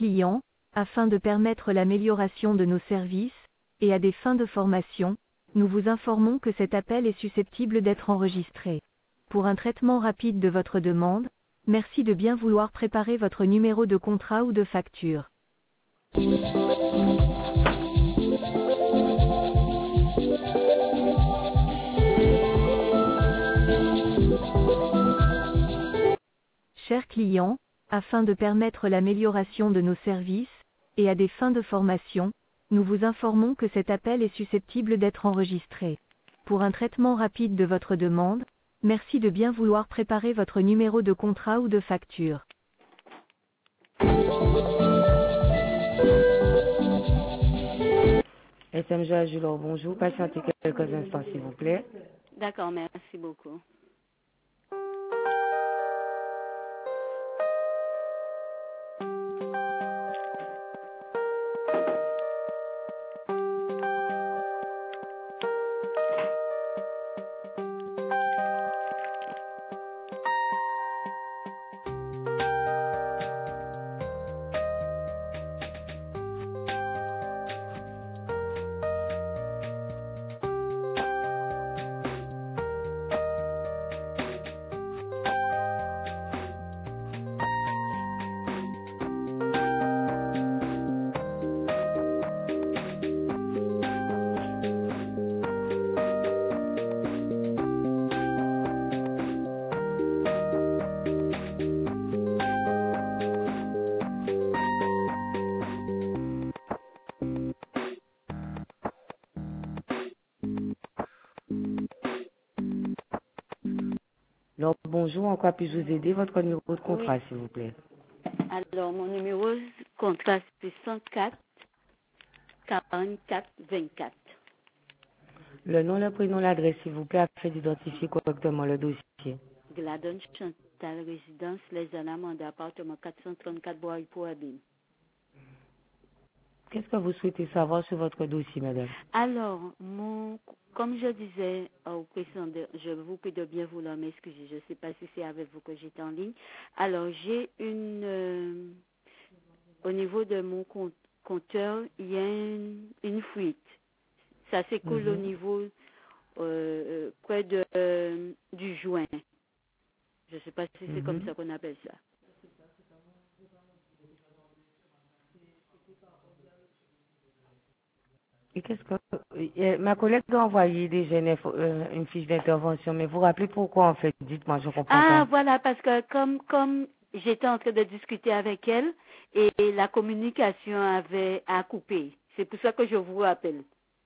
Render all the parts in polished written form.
clients, afin de permettre l'amélioration de nos services, et à des fins de formation, nous vous informons que cet appel est susceptible d'être enregistré. Pour un traitement rapide de votre demande, merci de bien vouloir préparer votre numéro de contrat ou de facture. Chers clients, afin de permettre l'amélioration de nos services, et à des fins de formation, nous vous informons que cet appel est susceptible d'être enregistré. Pour un traitement rapide de votre demande, merci de bien vouloir préparer votre numéro de contrat ou de facture. SMG Ajulor, bonjour. Patientez quelques instants, s'il vous plaît. D'accord, merci beaucoup. Alors, bonjour, en quoi puis-je vous aider? Votre numéro de contrat, s'il vous plaît. Alors, mon numéro de contrat, c'est 104 44 24. Le nom, le prénom, l'adresse, s'il vous plaît, afin d'identifier correctement le dossier. Gladon Chantal, résidence, Les Alamandes, appartement 434 Bois pour Abîme. Qu'est-ce que vous souhaitez savoir sur votre dossier, madame? Alors, comme je disais au président, je vous prie de bien vouloir m'excuser. Je ne sais pas si c'est avec vous que j'étais en ligne. Alors, j'ai au niveau de mon compteur, il y a une fuite. Ça s'écoule au niveau près du joint. Je ne sais pas si c'est comme ça qu'on appelle ça. Et qu'est-ce que ma collègue a envoyé déjà une fiche d'intervention, mais vous rappelez pourquoi en fait? Dites-moi, je comprends pas. Ah, voilà, parce que comme j'étais en train de discuter avec elle et la communication a coupé. C'est pour ça que je vous rappelle.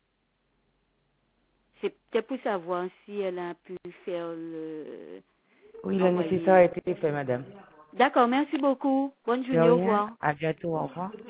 C'est peut-être pour savoir si elle a pu faire le... Oui, le nécessaire a été fait, madame. D'accord, merci beaucoup. Bonne De journée, au rien. revoir. À bientôt, au revoir.